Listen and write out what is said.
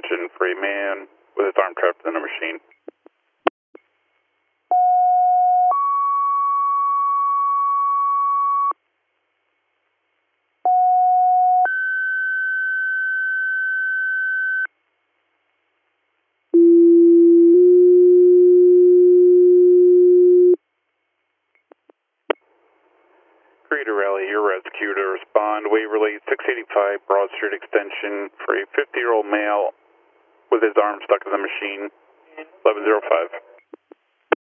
extension for a man with his arm trapped in a machine. Creator Rally, you're rescue to respond. Waverly, 685 Broad Street extension for a 50-year-old male with his arm stuck in the machine. 1105.